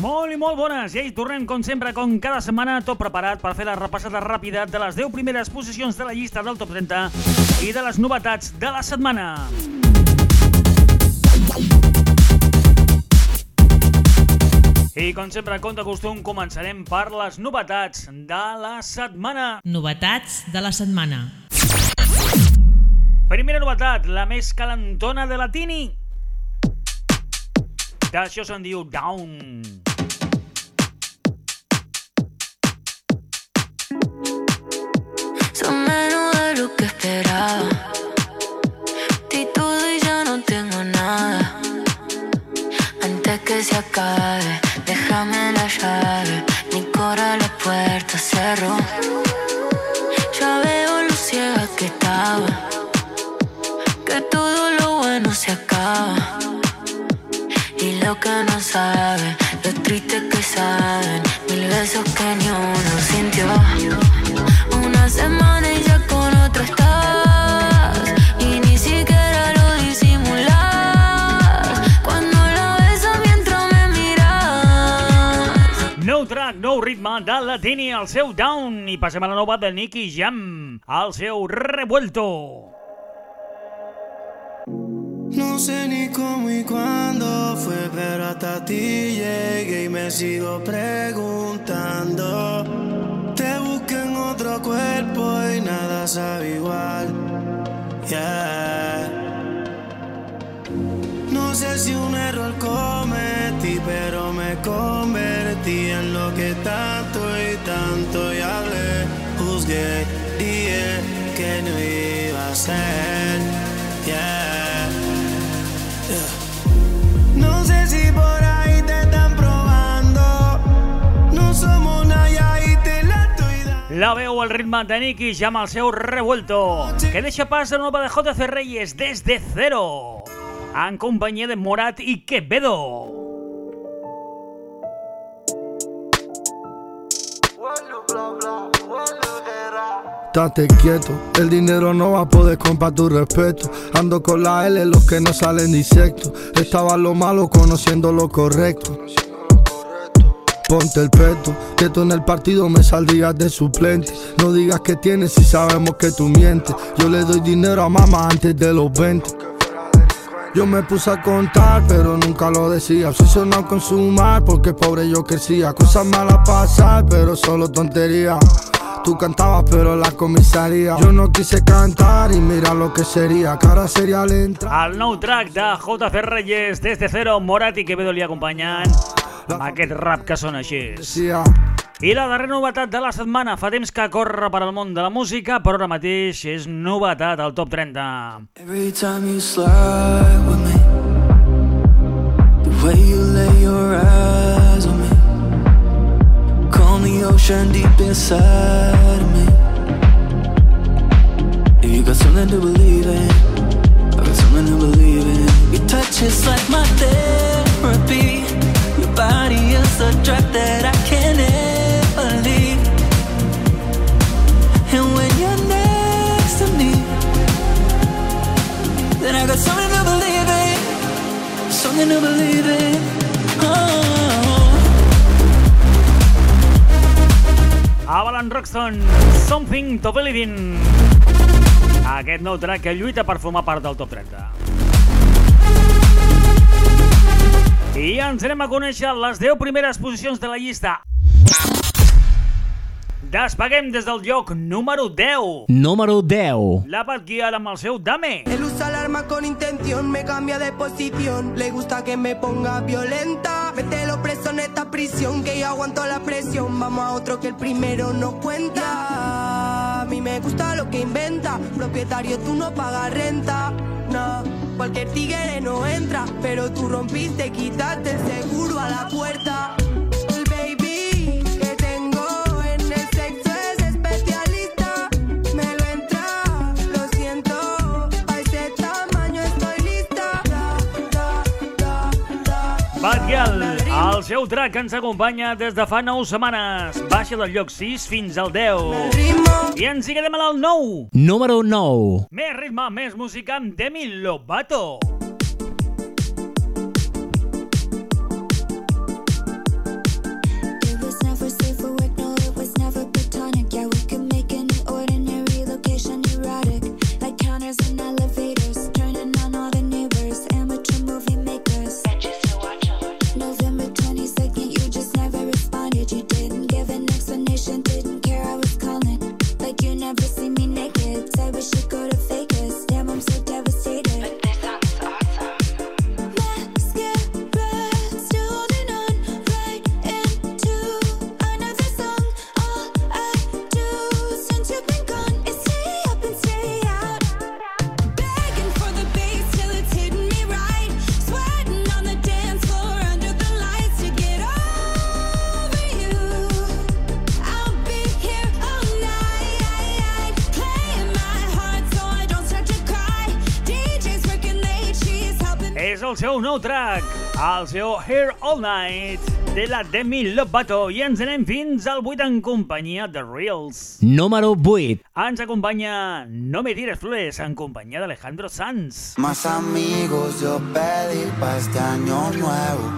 Molt i molt bones, i tornem com sempre, com cada setmana, tot preparat per fer la repassada ràpida de les 10 primeres posicions de la llista del Top 30 i de les novetats de la setmana. I com sempre, com de costum, començarem per les novetats de la setmana. Novetats de la setmana. Primera novetat, la més calentona de la Tini. D'això se'n diu Down. Son menos de lo que esperaba. Di todo y ya no tengo nada. Antes que se acabe, déjame la llave. Mi cora la puerta cerró. Ya veo lo ciega que estaba. Que todo lo bueno se acaba. Y lo que no saben, lo triste que saben. 1000 besos que ni uno sintió. Una semana y ya con otro estás. Y ni siquiera lo disimulas. Cuando la besas mientras me miras. Nou track, nou ritme de la Tini, el seu Down. I passem a la nova del Nicky Jam, el seu Revuelto. No sé ni cómo y cuándo fue, pero hasta ti llegué y me sigo preguntando. Te busqué en otro cuerpo y nada sabe igual. Yeah. No sé si un error cometí, pero me convertí en lo que tanto y tanto y hablé. Juzgué, dije que no iba a ser. Yeah. No sé si por ahí te están probando. No somos nada y te la estoy dando. La veu al ritme de Nicky Jam, el seu Revuelto, que deixa pas a nova de JC Reyes, Desde Cero, en companyia de Morat i Quevedo. Estate quieto, el dinero no va a poder comprar tu respeto. Ando con la L, los que no salen de insectos. Estaba lo malo conociendo lo correcto. Ponte el peto, que tú en el partido me saldrías de suplente. No digas que tienes si sabemos que tú mientes. Yo le doy dinero a mamá antes de los 20. Yo me puse a contar, pero nunca lo decía. Soy sonado con su mar, porque pobre yo crecía. Cosas malas pasar, pero solo tontería. Tú cantabas, pero la comisaría. Yo no quise cantar y mira lo que sería. Cara seria lenta. El nou track de JC Reyes, Desde Cero, Morat i Quevedo li acompanyen amb aquest rap que sona així. I la darrera novetat de la setmana, fa temps que corre per al món de la música, però ara mateix és novetat al Top 30. Every time you slide with me, the way you lay your eyes on me, calm the ocean deep inside of me. If you got something to believe in, I got something to believe in. Your touch is like my therapy. Your body is a drug that I can't ever leave. And when you're next to me, then I got something to believe in. Something to believe in. Oh. Avalan Roxton, Something to Believe in. Aquest nou track que lluita per formar part del Top 30. I ens anem a conèixer les 10 primeres posicions de la llista. Despeguem des del lloc número 10. Número 10. La Bad Gyal amb el seu Dame. Él usa el arma con intención, me cambia de posición. Le gusta que me ponga violenta. Mételo preso en esta prisión, que yo aguanto la presión. Vamos a otro que el primero no cuenta. A mí me gusta lo que inventa. Propietario, tú no pagas renta. No, cualquier tigre no entra. Pero tú rompiste, quitaste el seguro a la puerta. El baby que tengo en el sexo es especialista. Me lo entra, lo siento. A ese tamaño estoy lista. Bad Gyal, el seu track que ens acompanya des de fa 9 setmanes. Baixa del lloc 6 fins al 10. I ens hi quedem al 9. Número 9. Més ritme, més música amb Demi Lovato. és el seu nou track, el seu Here All Night, de la Demi Lovato, i ens anem fins al 8 en companyia de Reels. Número 8. Ens acompanya No Me Tires Flores, en companyia d'Alejandro Sanz. Más amigos yo pedí para este año nuevo.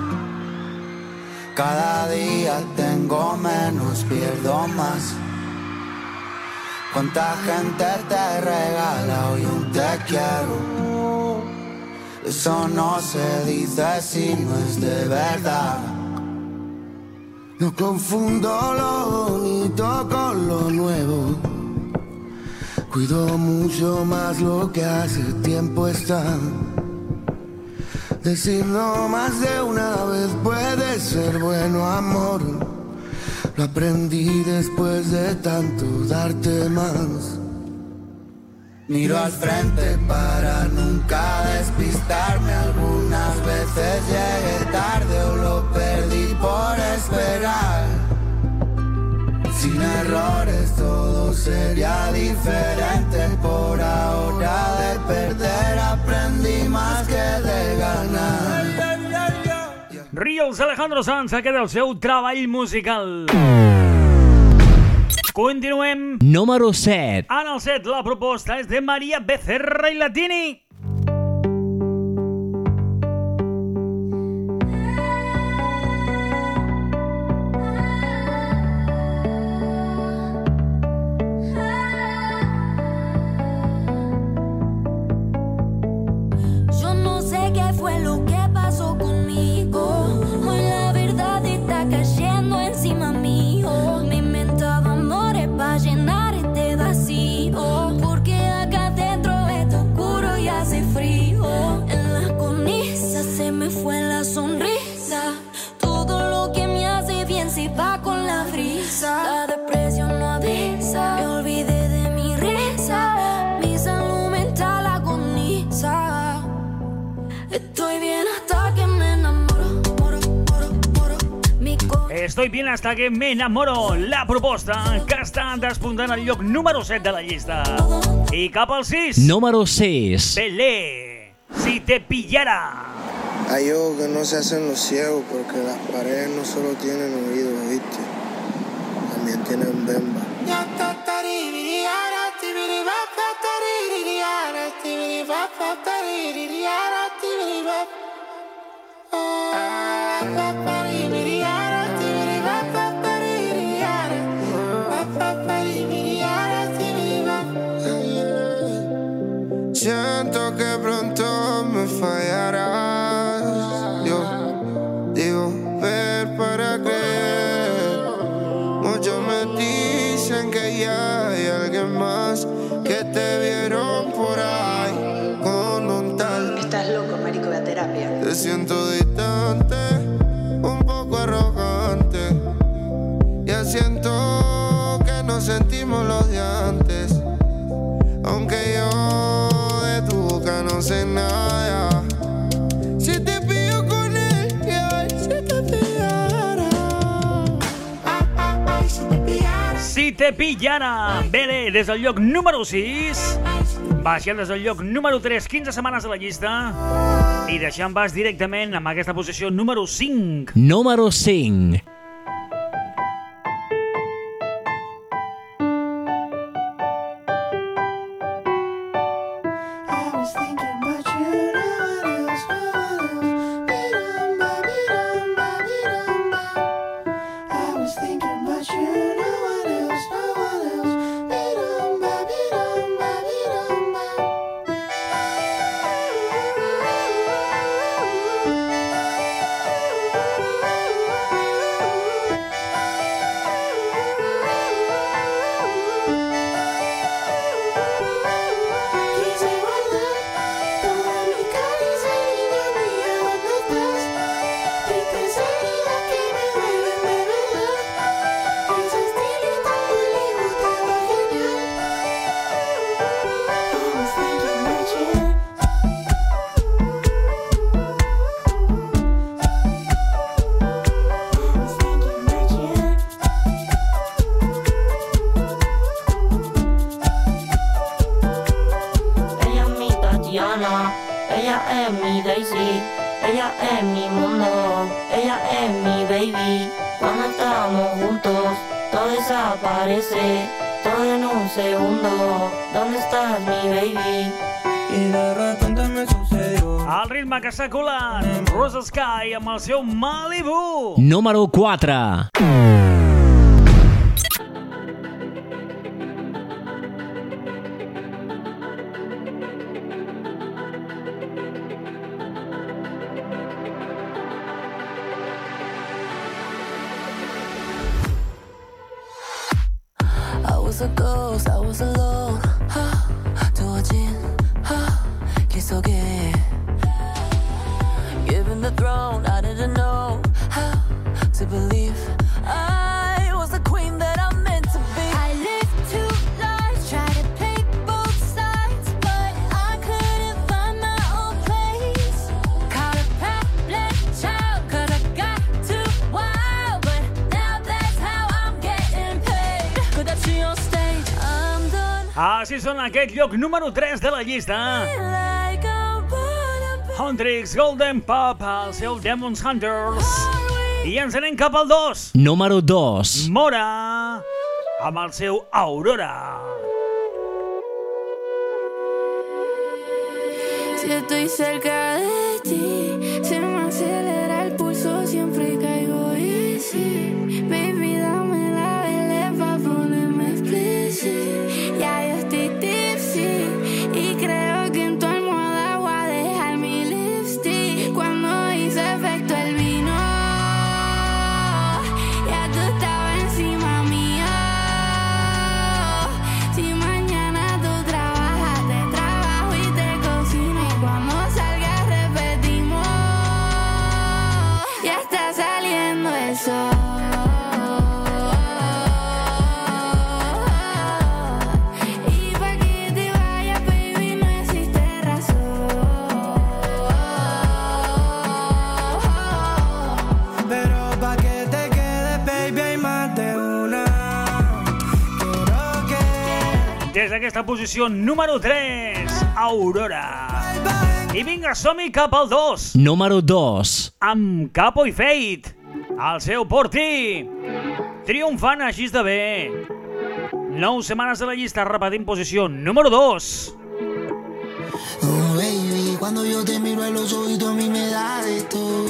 Cada día tengo menos, pierdo más. ¿Cuánta gente te regala hoy un te quiero? Eso no se dice si no es de verdad. No confundo lo bonito con lo nuevo. Cuido mucho más lo que hace tiempo está. Decir no más de una vez puede ser bueno, amor. Lo aprendí después de tanto darte más. Miro al frente para nunca despistarme. Algunas veces llegué tarde o lo perdí por esperar. Sin errores todo sería diferente. Por ahora de perder aprendí más que de ganar. Reels, Alejandro Sanz, aquest és el seu treball musical. Continuem. Número 7. En el 7, la proposta és de Maria Becerra i Latini. Yo no sé qué fue lo que pasó conmigo. Hoy la verdad está cayendo encima mío. Me inventaba amores para llenar este vacío. Porque acá dentro está oscuro y hace frío. En la cornisa se me fue la sonrisa. Todo lo que me hace bien se va con la brisa. La depresión no avisa. Me olvidé de mi risa. Mi salud mental agoniza. Estoy bien hasta que me enamoro, Estoy bien hasta que me enamoro. La proposta que està despuntant al lloc número 7 de la llista. I cap al 6. Número 6. Belé, Si te pillara. Hay ojos que no se hacen los ciegos porque las paredes no solo tienen oídos, ¿viste? También tienen bemba. Siento que pronto me fallarás. Yo digo ver para creer. Muchos me dicen que ya hay alguien más, que te vieron por ahí con un tal. Estás loco, marico, de terapia. Te siento distante, un poco arrogante. Ya siento que nos sentimos los de antes. Aunque yo de tu boca no sé nada. Si te pillo con él, si te pillara. Si te pillara. Belé, des del lloc número 6. Baixant des del lloc número 3, 15 setmanes a la llista. I deixant vas directament amb aquesta posició número 5. Número 5. Ella es mi Daisy, ella es mi mundo, ella es mi baby. Cuando estamos juntos, todo desaparece, todo en un segundo. ¿Dónde estás, mi baby? I de repente me sucedió. El ritme que s'ha colat, Rosa Sky amb el seu Malibu. Número 4. I was a ghost, I was alone. 두어진 길 속에 Given the throne, I didn't know how to believe I was the queen that I'm meant to be. I lived two lives, tried to pick both sides, but I couldn't find my own place. Caught a problem child, 'cause I got too wild, but now that's how I'm getting paid. Could I see on stage? I'm done. Així són aquest lloc número 3 de la llista. Like a butterfly. Huntrix Golden Pop, el seu Demons Hunters. I ens anem cap al 2. Número 2. Mora, amb el seu Aurora. Si estoy cerca de ti, se me acelera el pulso, siempre caigo easy. Baby, dame la vela pa' ponerme explicit. Ya yo estoy tipsy y creo que en tu almohada voy a dejar mi lipstick. Cuando hizo efecto el vino, ya tú estabas encima mío. Si mañana tú trabajas, te trabajo y te cocino. Y cuando salgas repetimos. Ya está saliendo el sol. Y pa' que te vayas, baby, no existe razón. Pero pa' que te quedes, baby, hay más de una. Quiero que Des d'aquesta posició número 3, Aurora. I vinga, som-hi cap al 2. Número 2. Amb Capo i Fate, el seu Por Ti. Triomfant així de bé. 9 setmanes a la llista, repetint posició número 2. Oh baby, cuando yo te miro a los ojitos a mí me da de todo.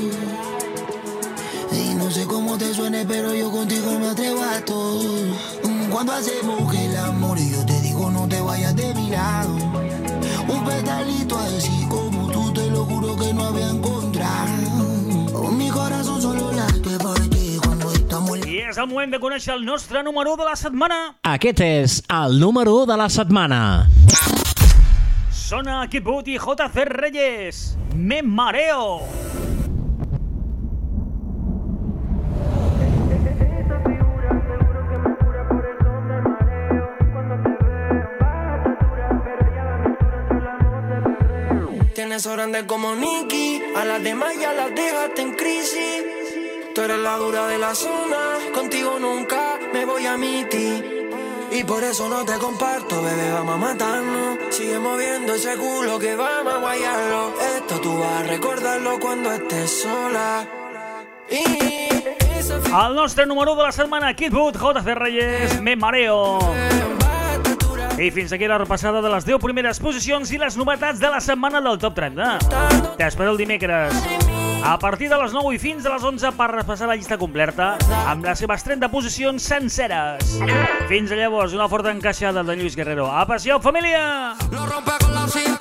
Y no sé cómo te suene, pero yo contigo me atrevo a todo. Cuando hacemos el amor y yo te digo no te vayas de mi lado. Un pedalito así como tú, te lo juro que no había encontrado. Mi corazón solo late por ti cuando estamos. I és el moment de conèixer el nostre número 1 de la setmana. Aquest és el número 1 de la setmana. Sona Kid Bud i JC Reyes. Me mareo. tienes oro grande como Nicky, a las demás ya las dejaste en crisis. Tú eres la dura de la zona, contigo nunca me voy a mitir. Y por eso no te comparto, bebé, vamos a matarnos. Sigue moviendo ese culo que vamos a guayarlo. Esto tú vas a recordarlo cuando estés sola. El nostre número 1 de la setmana, Kid Bud, JC Reyes, Me Mareo. I fins aquí la repassada de les 10 primeres posicions i les novetats de la setmana del Top 30. T'espero el dimecres a partir de les 9 i fins a les 11 per repassar la llista completa amb les seves 30 posicions senceres. Fins llavors, una forta encaixada de Lluís Guerrero. Apa, siau, família!